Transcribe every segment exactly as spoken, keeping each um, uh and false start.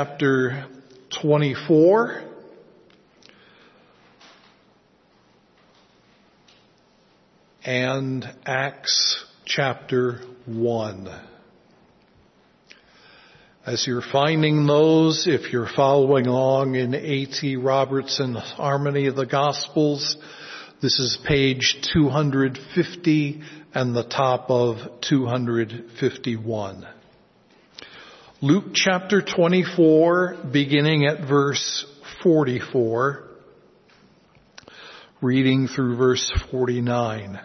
chapter twenty-four. And Acts chapter one. As you're finding those, if you're following along in A T Robertson's Harmony of the Gospels, this is page two hundred fifty and the top of two hundred fifty-one. Luke chapter twenty-four, beginning at verse forty-four, reading through verse forty-nine.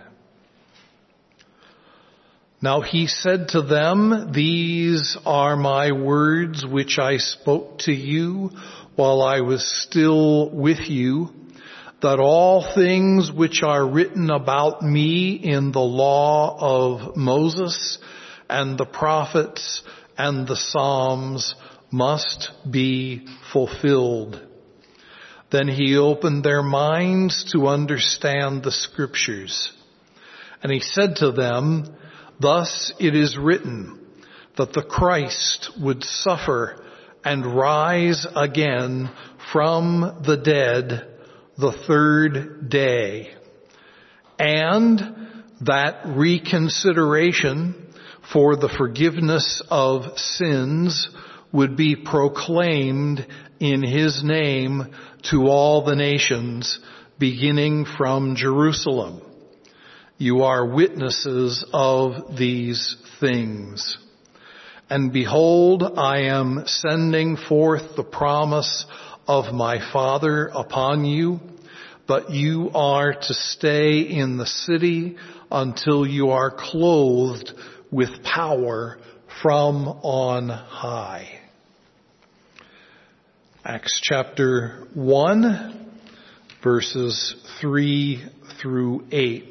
Now he said to them, "These are my words which I spoke to you while I was still with you, that all things which are written about me in the law of Moses and the prophets and the Psalms must be fulfilled." Then he opened their minds to understand the scriptures. And he said to them, "Thus it is written, that the Christ would suffer and rise again from the dead the third day, and that reconsideration for the forgiveness of sins would be proclaimed in his name to all the nations, beginning from Jerusalem. You are witnesses of these things. And behold, I am sending forth the promise of my Father upon you, but you are to stay in the city until you are clothed with power from on high." Acts chapter one, verses three through eight.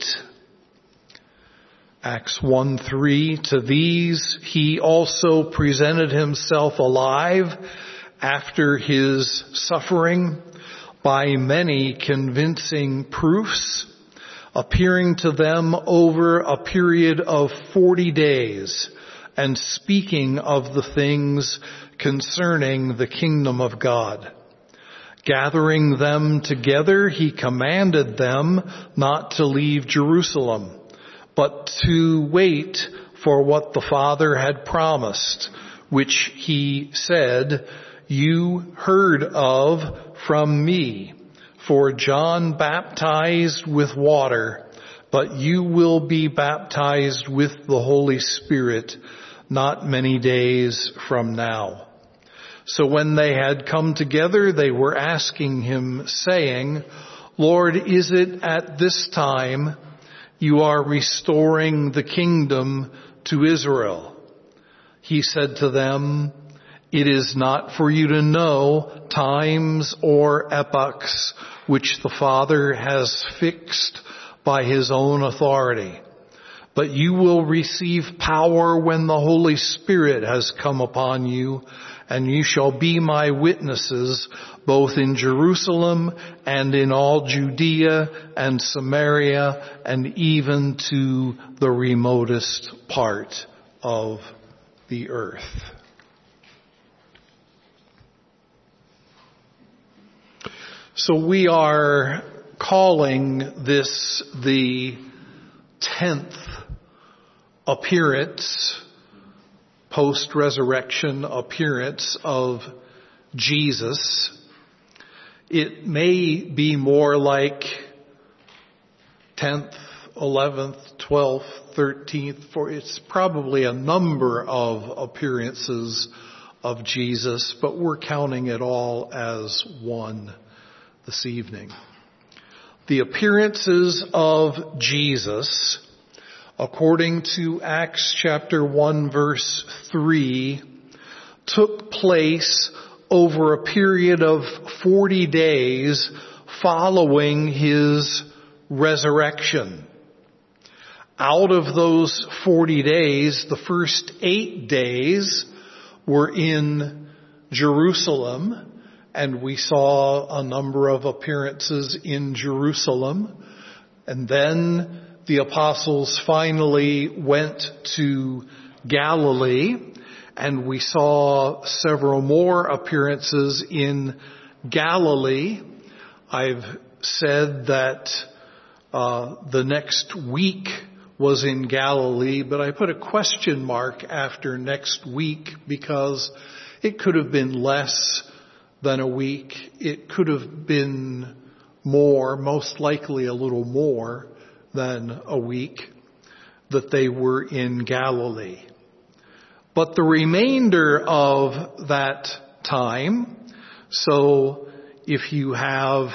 Acts one three, "To these he also presented himself alive after his suffering by many convincing proofs, appearing to them over a period of forty days, and speaking of the things concerning the kingdom of God. Gathering them together, he commanded them not to leave Jerusalem, but to wait for what the Father had promised, which he said, 'You heard of from me, for John baptized with water, but you will be baptized with the Holy Spirit not many days from now.' So when they had come together, they were asking him, saying, 'Lord, is it at this time you are restoring the kingdom to Israel?' He said to them, 'It is not for you to know times or epochs which the Father has fixed by his own authority. But you will receive power when the Holy Spirit has come upon you, and you shall be my witnesses both in Jerusalem and in all Judea and Samaria and even to the remotest part of the earth.'" So we are calling this the tenth appearance, post-resurrection appearance of Jesus. It may be more like tenth, eleventh, twelfth, thirteenth, for it's probably a number of appearances of Jesus, but we're counting it all as one this evening. The appearances of Jesus, according to Acts chapter one verse three, took place over a period of forty days following his resurrection. Out of those forty days, the first eight days were in Jerusalem, and we saw a number of appearances in Jerusalem. And then the apostles finally went to Galilee, And we saw several more appearances in Galilee. I've said that uh, the next week was in Galilee, but I put a question mark after next week because it could have been less than a week. It could have been more, most likely a little more than a week that they were in Galilee. But the remainder of that time, so if you have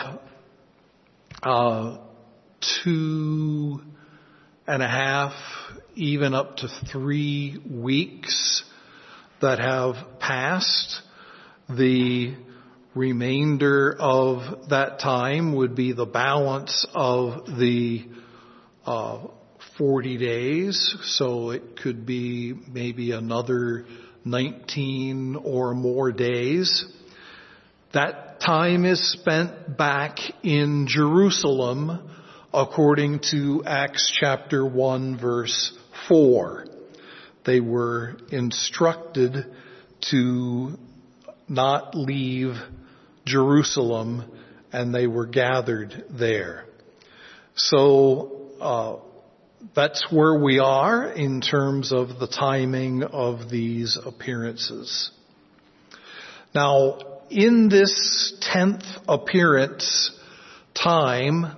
uh, two and a half, even up to three weeks that have passed, the remainder of that time would be the balance of the uh, forty days. So it could be maybe another nineteen or more days. That time is spent back in Jerusalem according to Acts chapter one verse four. They were instructed to not leave Jerusalem, and they were gathered there. So uh, that's where we are in terms of the timing of these appearances. Now, in this tenth appearance time,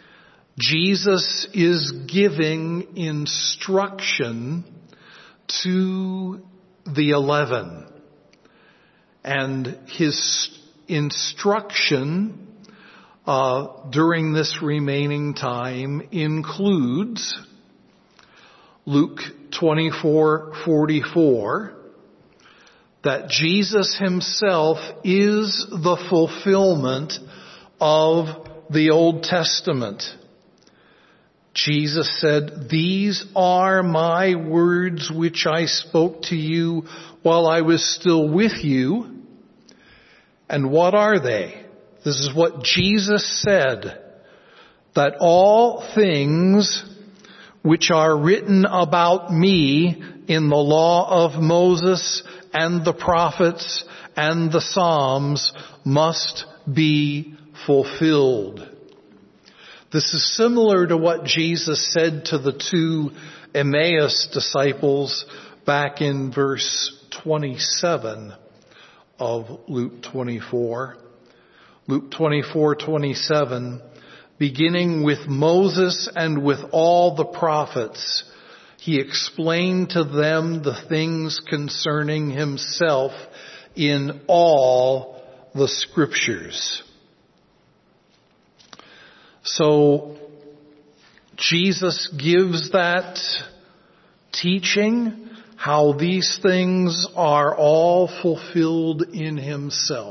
Jesus is giving instruction to the eleven. And his instruction uh, during this remaining time includes Luke twenty-four forty-four, that Jesus himself is the fulfillment of the Old Testament. Jesus said, "These are my words which I spoke to you while I was still with you." And what are they? This is what Jesus said, that all things which are written about me in the law of Moses and the prophets and the Psalms must be fulfilled. This is similar to what Jesus said to the two Emmaus disciples back in verse twenty-seven of Luke twenty-four. Luke twenty-four twenty-seven, beginning with Moses and with all the prophets, he explained to them the things concerning himself in all the scriptures. So Jesus gives that teaching, how these things are all fulfilled in himself.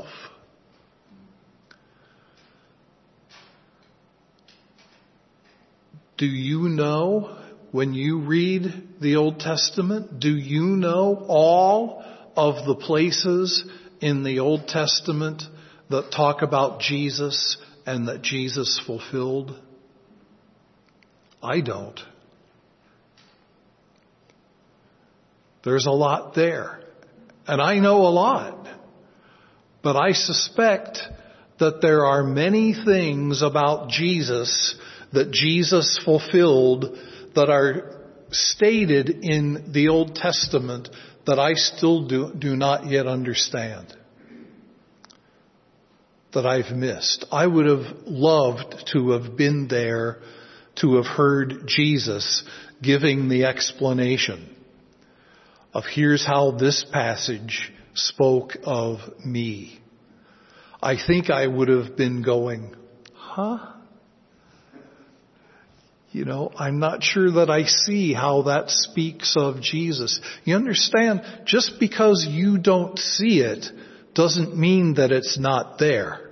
Do you know, when you read the Old Testament, do you know all of the places in the Old Testament that talk about Jesus and that Jesus fulfilled? I don't. There's a lot there. And I know a lot. But I suspect that there are many things about Jesus that Jesus fulfilled that are stated in the Old Testament that I still do, do not yet understand, that I've missed. I would have loved to have been there to have heard Jesus giving the explanation of here's how this passage spoke of me. I think I would have been going, huh? You know, I'm not sure that I see how that speaks of Jesus. You understand, just because you don't see it doesn't mean that it's not there.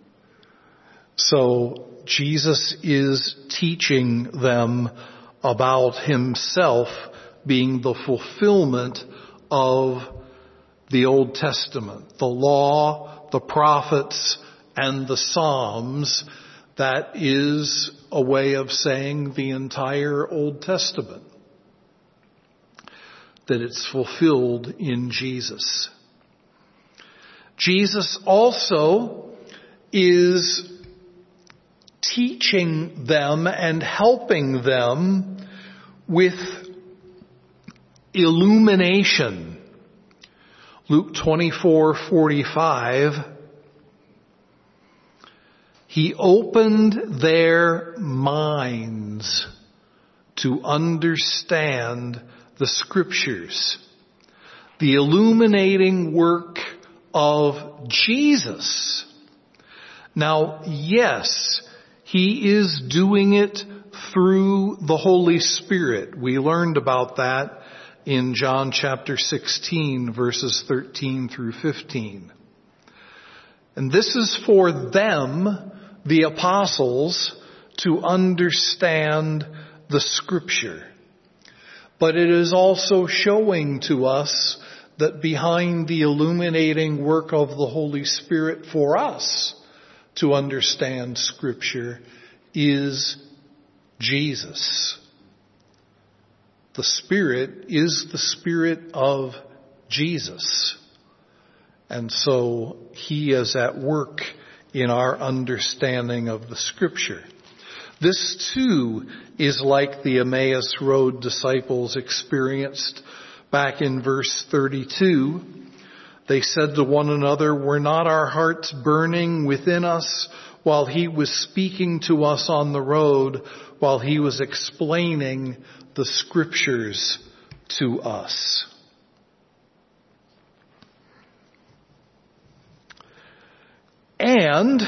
So Jesus is teaching them about himself being the fulfillment of the Old Testament, the law, the prophets, and the Psalms. That is a way of saying the entire Old Testament. that it's fulfilled in Jesus. Jesus also is teaching them and helping them with illumination. Luke twenty-four forty-five. He opened their minds to understand the Scriptures. The illuminating work of Jesus. Now, yes, He is doing it through the Holy Spirit. We learned about that in John chapter sixteen, verses thirteen through fifteen. And this is for them, the apostles, to understand the Scripture. But it is also showing to us that behind the illuminating work of the Holy Spirit for us to understand Scripture is Jesus. The Spirit is the Spirit of Jesus. And so He is at work in our understanding of the Scripture. This too is like the Emmaus Road disciples experienced back in verse thirty-two. They said to one another, "Were not our hearts burning within us while He was speaking to us on the road, while He was explaining the Scriptures to us?" And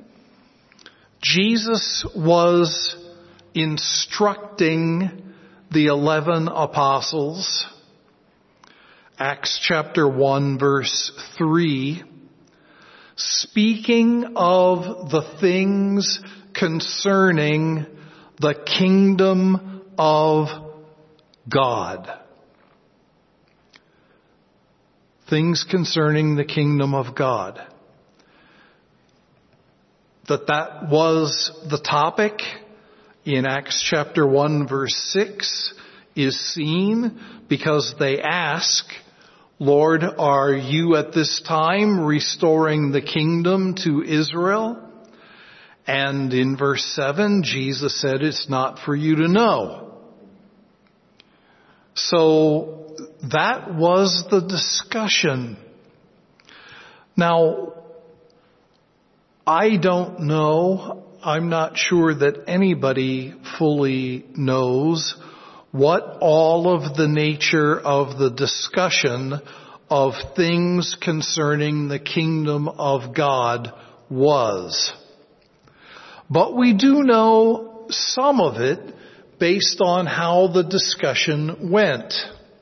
Jesus was instructing the eleven apostles. Acts chapter one verse three, speaking of the things concerning the kingdom of God. Things concerning the kingdom of God. That that was the topic in Acts chapter one verse six is seen because they ask, "Lord, are you at this time restoring the kingdom to Israel?" And in verse seven, Jesus said, "It's not for you to know." So that was the discussion. Now, I don't know, I'm not sure that anybody fully knows what all of the nature of the discussion of things concerning the kingdom of God was. But we do know some of it based on how the discussion went.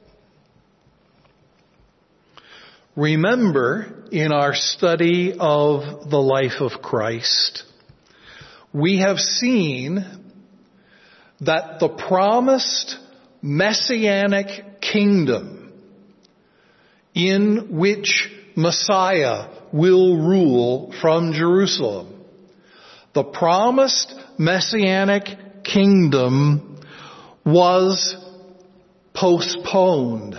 Remember, in our study of the life of Christ, we have seen that the promised messianic kingdom in which Messiah will rule from Jerusalem, the promised messianic kingdom was postponed.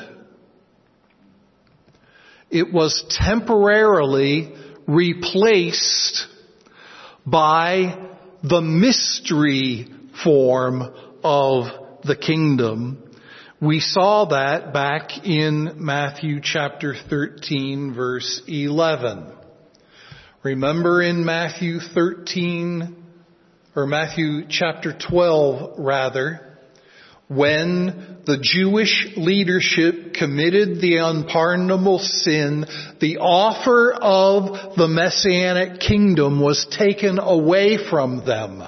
It was temporarily replaced by the mystery form of the kingdom. We saw that back in Matthew chapter thirteen verse eleven. Remember in Matthew thirteen, or Matthew chapter twelve rather, when the Jewish leadership committed the unpardonable sin, the offer of the Messianic kingdom was taken away from them.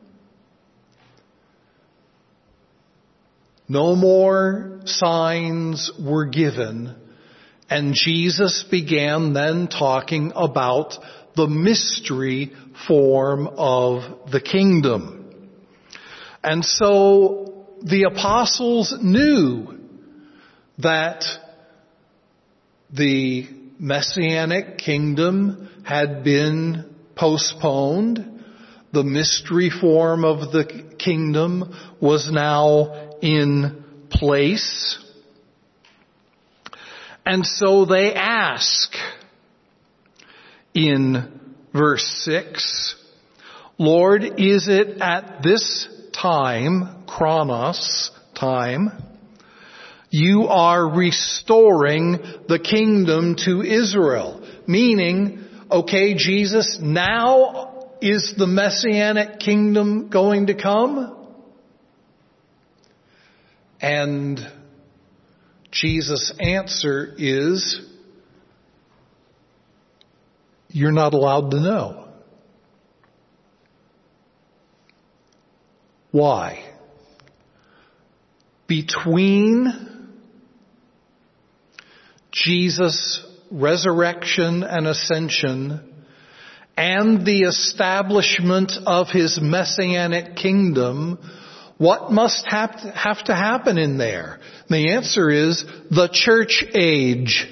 No more signs were given, and Jesus began then talking about the mystery form of the kingdom. And so the apostles knew that the Messianic kingdom had been postponed. The mystery form of the kingdom was now in place. And so they ask in verse six, Lord, is it at this time, chronos, time, you are restoring the kingdom to Israel? Meaning, okay, Jesus, now is the Messianic kingdom going to come? And Jesus' answer is, you're not allowed to know. Why? Between Jesus' resurrection and ascension and the establishment of his Messianic kingdom, what must have to, have to happen in there? And the answer is the church age.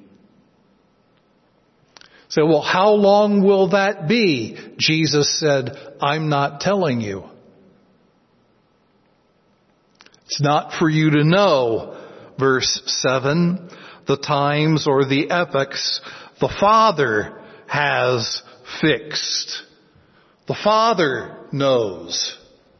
So, well, how long will that be? Jesus said, I'm not telling you. It's not for you to know. Verse seven, the times or the epochs the Father has fixed. The Father knows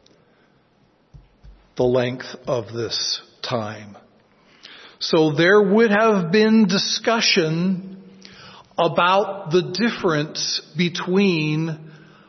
the length of this time. So there would have been discussion about the difference between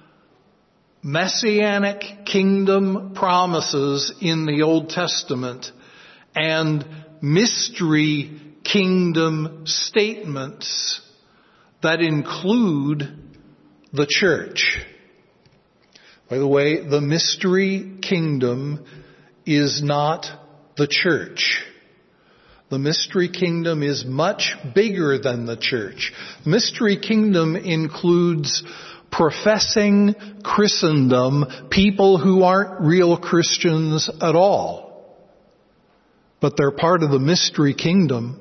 Messianic kingdom promises in the Old Testament and mystery kingdom statements that include the church. By the way, the mystery kingdom is not the church. The mystery kingdom is much bigger than the church. The mystery kingdom includes professing Christendom, people who aren't real Christians at all. But they're part of the mystery kingdom.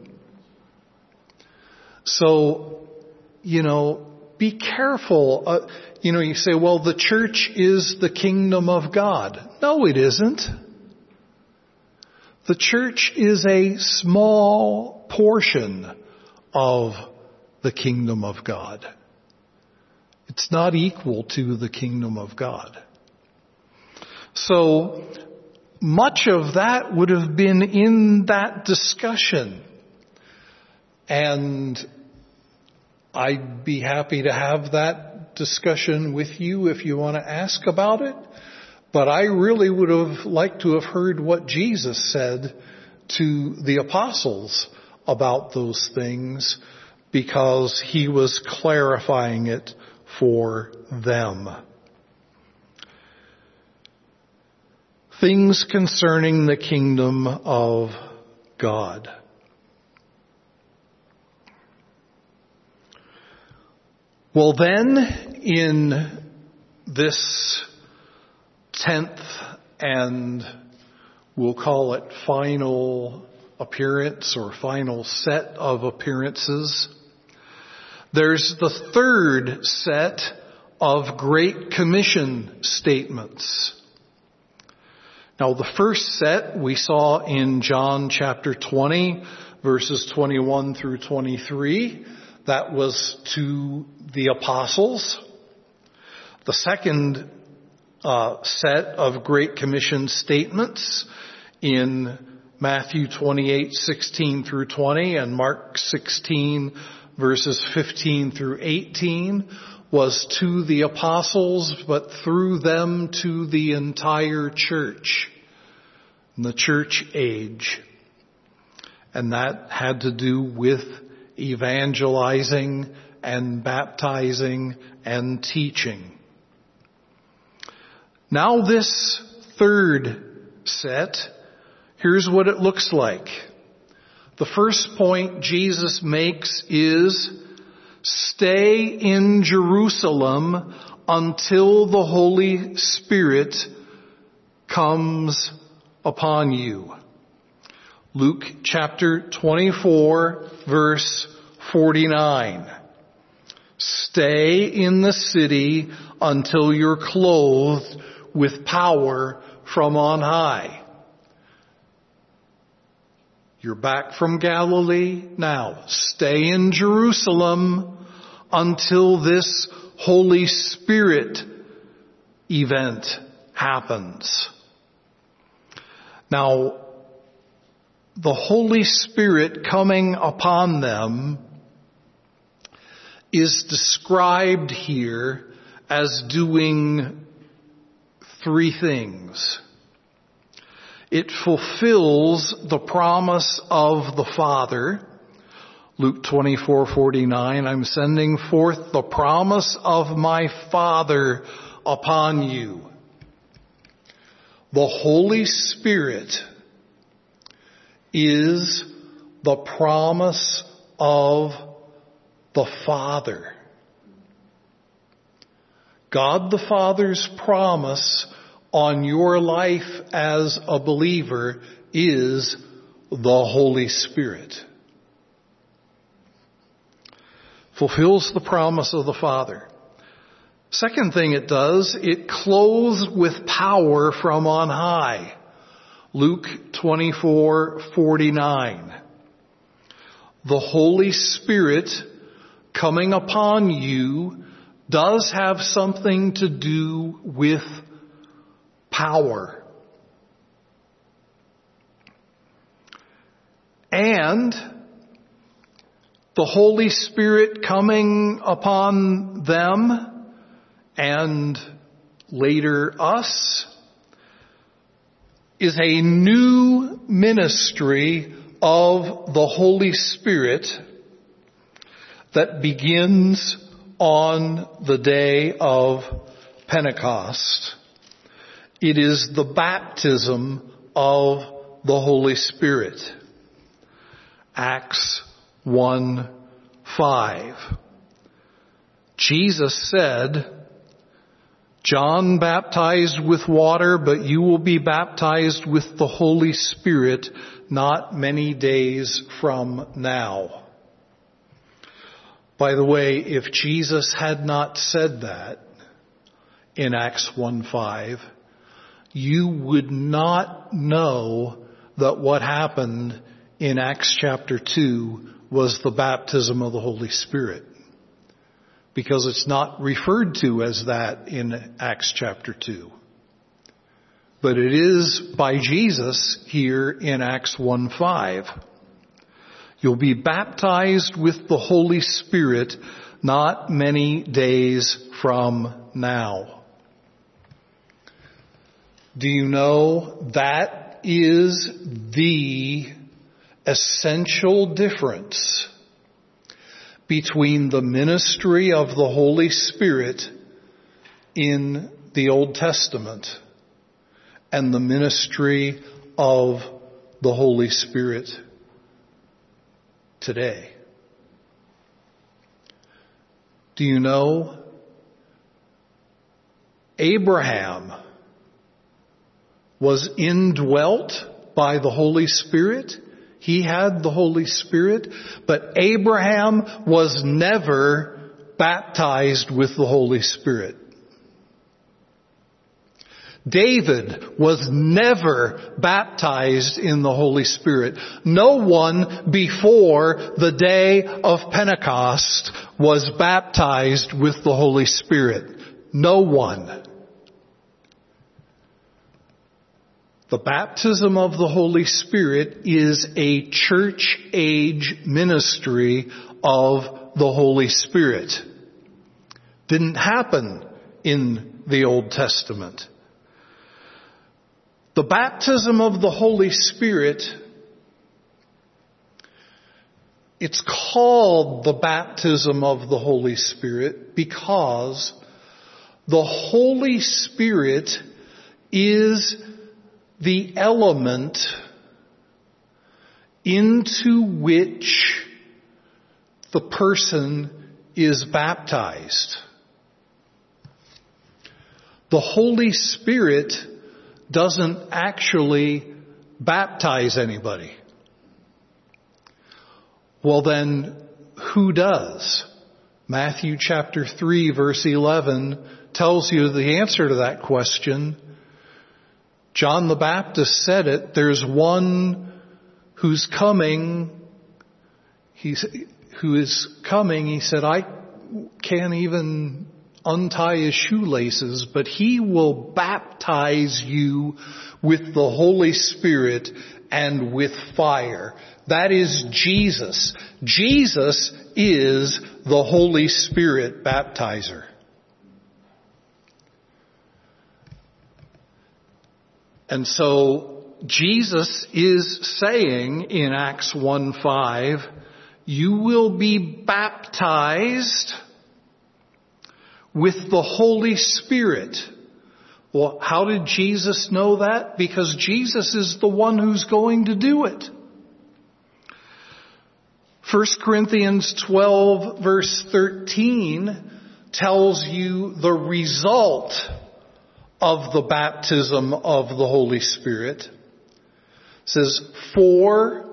So, you know, be careful. Uh, you know, you say, well, the church is the kingdom of God. No, it isn't. The church is a small portion of the kingdom of God. It's not equal to the kingdom of God. So much of that would have been in that discussion. And I'd be happy to have that discussion with you if you want to ask about it. But I really would have liked to have heard what Jesus said to the apostles about those things, because he was clarifying it for them. Things concerning the kingdom of God. Well, then, in this tenth and we'll call it final appearance or final set of appearances, there's the third set of Great Commission statements. Now, the first set we saw in John chapter twenty, verses twenty-one through twenty-three. That was to the apostles. The second uh, set of Great Commission statements in Matthew twenty-eight, sixteen through twenty and Mark sixteen, verses fifteen through eighteen was to the apostles, but through them to the entire church, the church age. And that had to do with evangelizing and baptizing and teaching. Now this third set, here's what it looks like. The first point Jesus makes is, stay in Jerusalem until the Holy Spirit comes upon you. Luke chapter twenty-four, verse forty-nine. Stay in the city until you're clothed with power from on high. You're back from Galilee. Now, stay in Jerusalem until this Holy Spirit event happens. Now, the Holy Spirit coming upon them is described here as doing three things. It fulfills the promise of the Father. Luke twenty-four forty-nine, I'm sending forth the promise of my Father upon you. The Holy Spirit is the promise of the Father. God the Father's promise on your life as a believer is the Holy Spirit. Fulfills the promise of the Father. Second thing it does, it clothes with power from on high. Luke twenty-four forty-nine. The Holy Spirit coming upon you does have something to do with power. And the Holy Spirit coming upon them and later us is a new ministry of the Holy Spirit that begins on the day of Pentecost. It is the baptism of the Holy Spirit. Acts one five. Jesus said, John baptized with water, but you will be baptized with the Holy Spirit not many days from now. By the way, if Jesus had not said that in Acts one five, you would not know that what happened in Acts chapter two was the baptism of the Holy Spirit. Because it's not referred to as that in Acts chapter two. But it is by Jesus here in Acts one five. You'll be baptized with the Holy Spirit not many days from now. Do you know that is the essential difference between the ministry of the Holy Spirit in the Old Testament and the ministry of the Holy Spirit today? Do you know Abraham was indwelt by the Holy Spirit? He had the Holy Spirit, but Abraham was never baptized with the Holy Spirit. David was never baptized in the Holy Spirit. No one before the day of Pentecost was baptized with the Holy Spirit. No one. The baptism of the Holy Spirit is a church age ministry of the Holy Spirit. Didn't happen in the Old Testament. The baptism of the Holy Spirit, it's called the baptism of the Holy Spirit because the Holy Spirit is the element into which the person is baptized. The Holy Spirit doesn't actually baptize anybody. Well then, who does? Matthew chapter three verse eleven tells you the answer to that question. John the Baptist said it, there's one who's coming, he's, who is coming, he said, I can't even untie his shoelaces, but he will baptize you with the Holy Spirit and with fire. That is Jesus. Jesus is the Holy Spirit baptizer. And so Jesus is saying in Acts one five, you will be baptized with the Holy Spirit. Well, how did Jesus know that? Because Jesus is the one who's going to do it. First Corinthians twelve verse thirteen tells you the result of the baptism of the Holy Spirit. It says, for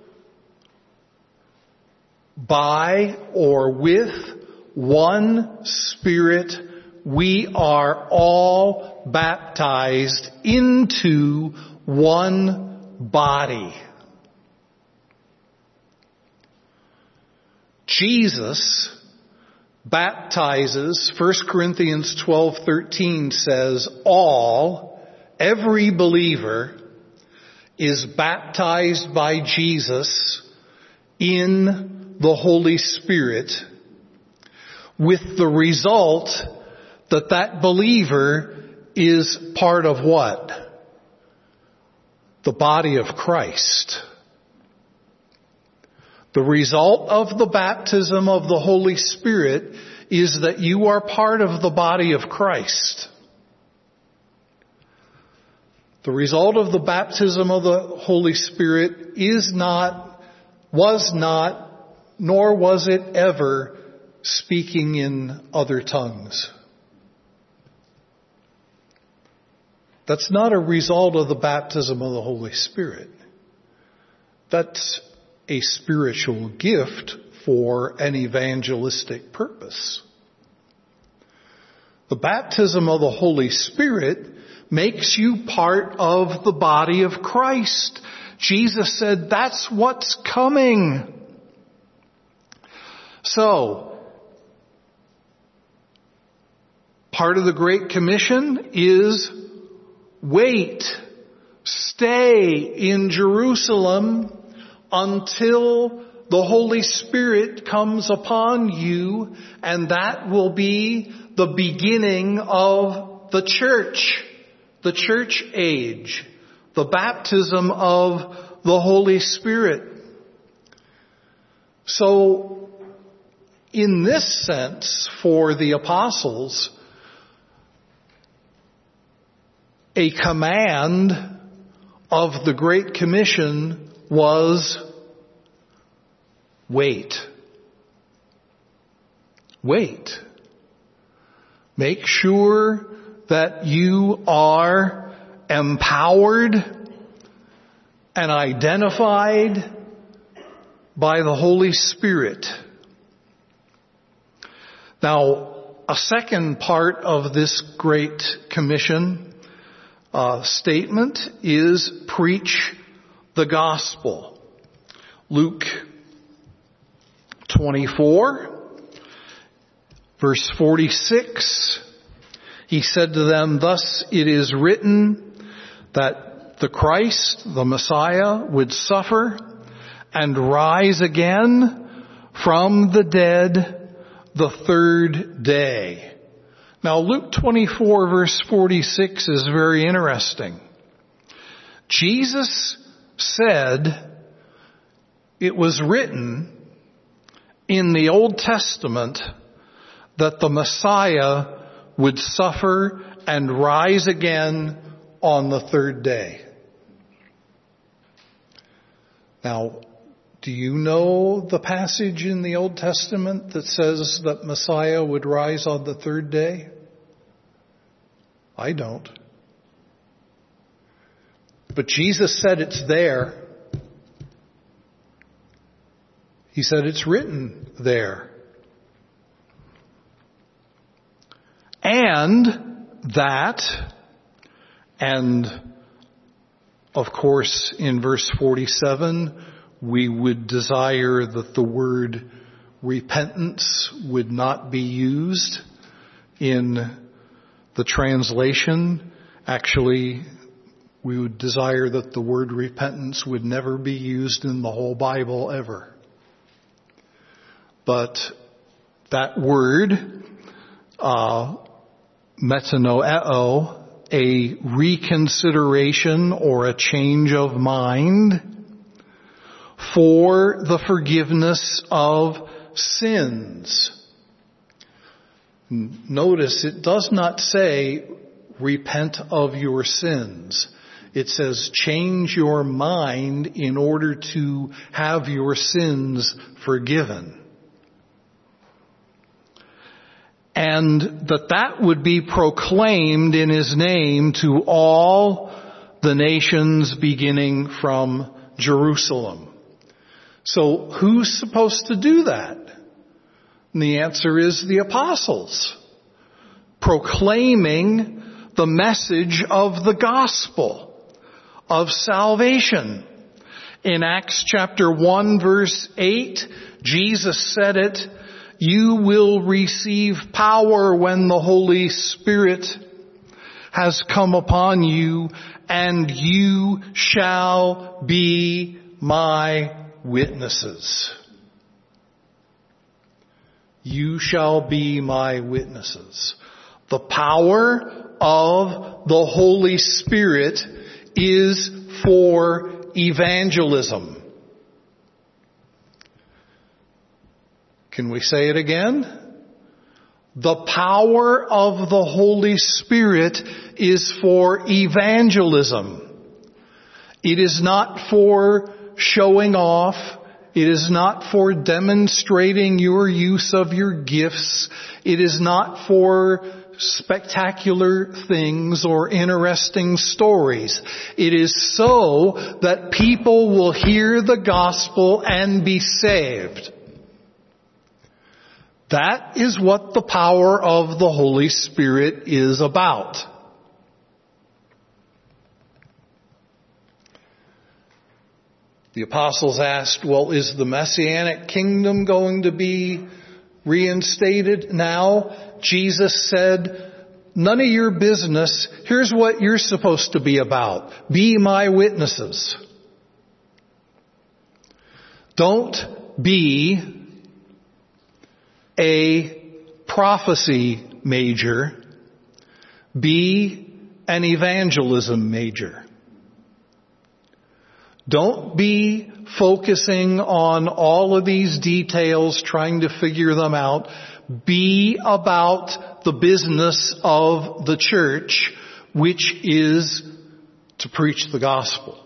by or with one Spirit we are all baptized into one body. Jesus baptizes, First Corinthians twelve thirteen says, all, every believer is baptized by Jesus in the Holy Spirit, with the result that that believer is part of what? The body of Christ. The result of the baptism of the Holy Spirit is that you are part of the body of Christ. The result of the baptism of the Holy Spirit is not, was not, nor was it ever speaking in other tongues. That's not a result of the baptism of the Holy Spirit. That's a spiritual gift for an evangelistic purpose. The baptism of the Holy Spirit makes you part of the body of Christ. Jesus said that's what's coming. So, part of the Great Commission is wait, stay in Jerusalem until the Holy Spirit comes upon you, and that will be the beginning of the church, the church age, the baptism of the Holy Spirit. So, in this sense, for the apostles, a command of the Great Commission was wait. Wait. Make sure that you are empowered and identified by the Holy Spirit. Now, a second part of this Great Commission uh, statement is preach the gospel. Luke twenty-four, verse forty-six, he said to them, thus it is written that the Christ, the Messiah, would suffer and rise again from the dead the third day. Now Luke twenty-four verse forty-six is very interesting. Jesus said it was written in the Old Testament that the Messiah would suffer and rise again on the third day. Now, do you know the passage in the Old Testament that says that Messiah would rise on the third day? I don't. But Jesus said it's there. He said it's written there. And that, and Of course, in verse forty-seven, we would desire that the word repentance would not be used in the translation. Actually, we would desire that the word repentance would never be used in the whole Bible ever. But that word, uh, metanoeo, a reconsideration or a change of mind for the forgiveness of sins. Notice it does not say repent of your sins. It says change your mind in order to have your sins forgiven. And that that would be proclaimed in His name to all the nations beginning from Jerusalem. So who's supposed to do that? And the answer is the apostles, proclaiming the message of the gospel of salvation. In Acts chapter one verse eight, Jesus said it, "You will receive power when the Holy Spirit has come upon you, and you shall be my witnesses." You shall be my witnesses. The power of the Holy Spirit is for evangelism. Can we say it again? The power of the Holy Spirit is for evangelism. It is not for showing off. It is not for demonstrating your use of your gifts. It is not for spectacular things or interesting stories. It is so that people will hear the gospel and be saved. That is what the power of the Holy Spirit is about. The apostles asked, well, is the Messianic kingdom going to be reinstated now? Jesus said, none of your business. Here's what you're supposed to be about. Be my witnesses. Don't be a prophecy major. Be an evangelism major. Don't be focusing on all of these details, trying to figure them out. Be about the business of the church, which is to preach the gospel.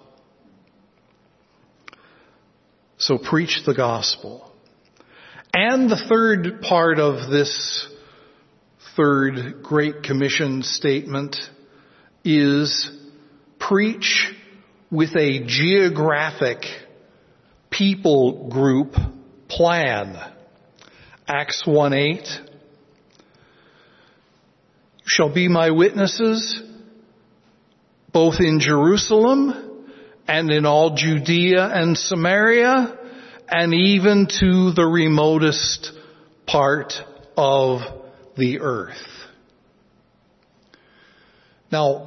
So preach the gospel. And the third part of this third Great Commission statement is preach with a geographic people group plan. Acts one eight. You shall be my witnesses both in Jerusalem and in all Judea and Samaria and even to the remotest part of the earth. Now,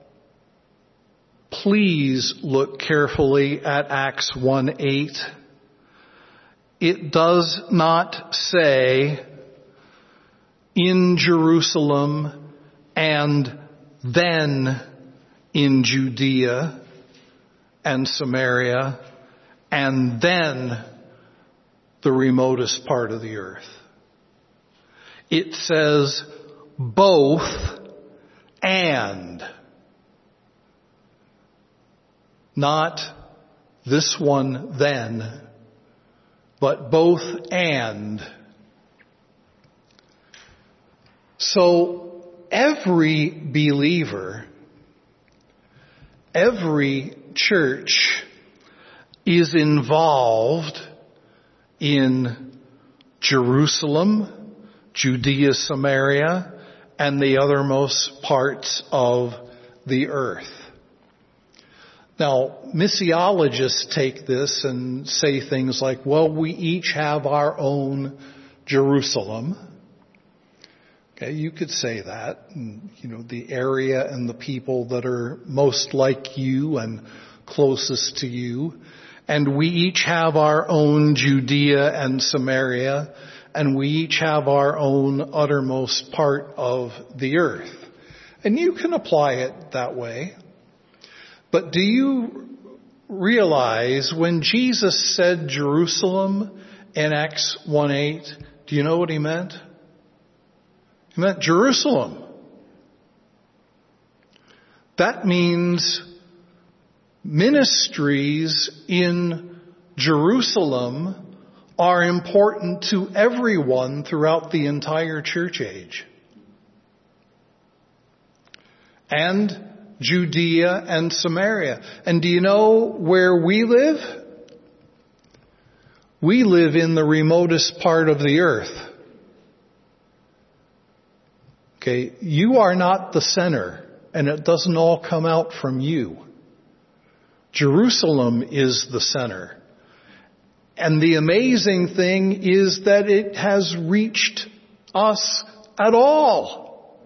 please look carefully at Acts one eight. It does not say in Jerusalem and then in Judea and Samaria and then the remotest part of the earth. It says both and. Not this one then, but both and. So every believer, every church is involved in Jerusalem, Judea, Samaria, and the othermost parts of the earth. Now, missiologists take this and say things like, well, we each have our own Jerusalem. Okay, you could say that. And, you know, the area and the people that are most like you and closest to you. And we each have our own Judea and Samaria. And we each have our own uttermost part of the earth. And you can apply it that way. But do you realize when Jesus said Jerusalem in Acts one eight, do you know what he meant? He meant Jerusalem. That means ministries in Jerusalem are important to everyone throughout the entire church age. And Judea and Samaria. And do you know where we live? We live in the remotest part of the earth. Okay, you are not the center, and it doesn't all come out from you. Jerusalem is the center. And the amazing thing is that it has reached us at all.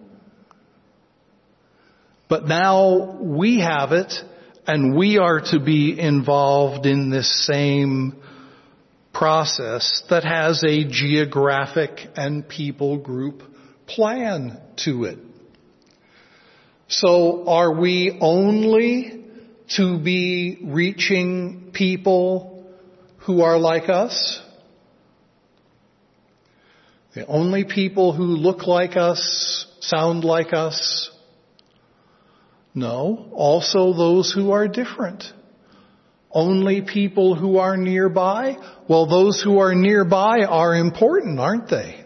But now we have it, and we are to be involved in this same process that has a geographic and people group plan to it. So are we only to be reaching people who are like us? The only people who look like us, sound like us? No, also those who are different. Only people who are nearby? Well, those who are nearby are important, aren't they?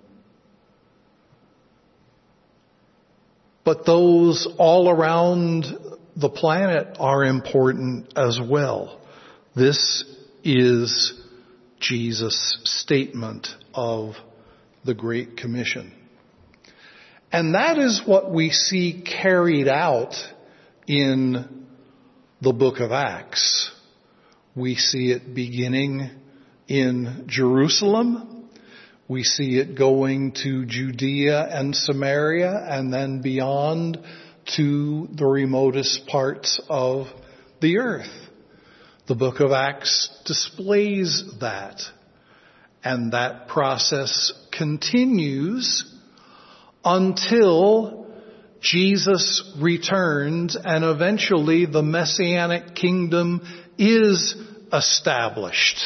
But those all around the planet are important as well. This is Jesus' statement of the Great Commission. And that is what we see carried out in the book of Acts. We see it beginning in Jerusalem. We see it going to Judea and Samaria and then beyond to the remotest parts of the earth. The book of Acts displays that. And that process continues until Jesus returns and eventually the Messianic kingdom is established.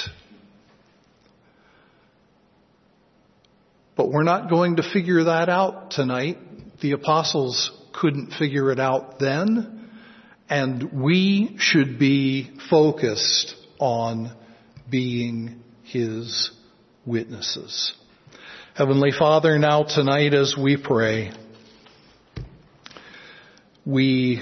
But we're not going to figure that out tonight. The apostles couldn't figure it out then, and we should be focused on being His witnesses. Heavenly Father, now tonight as we pray, we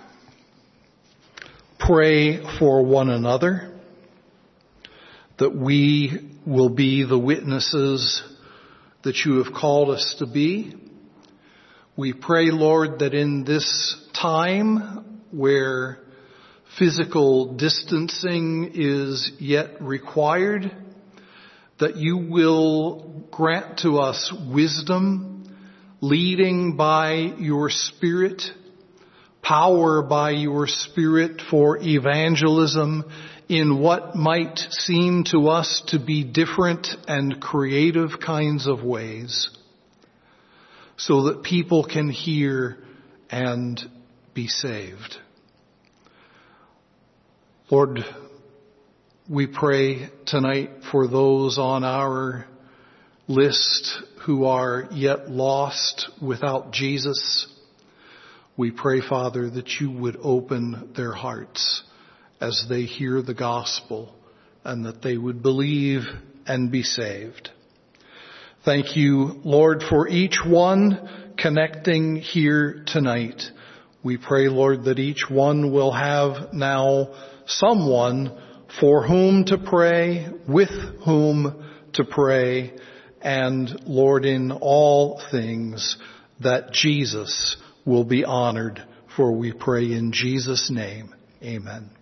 pray for one another, that we will be the witnesses that you have called us to be. We pray, Lord, that in this time where physical distancing is yet required, that you will grant to us wisdom, leading by your Spirit, power by your Spirit for evangelism in what might seem to us to be different and creative kinds of ways, so that people can hear and be saved. Lord, we pray tonight for those on our list who are yet lost without Jesus. We pray, Father, that you would open their hearts as they hear the gospel and that they would believe and be saved. Thank you, Lord, for each one connecting here tonight. We pray, Lord, that each one will have now someone for whom to pray, with whom to pray, and, Lord, in all things that Jesus will be honored, for we pray in Jesus' name. Amen.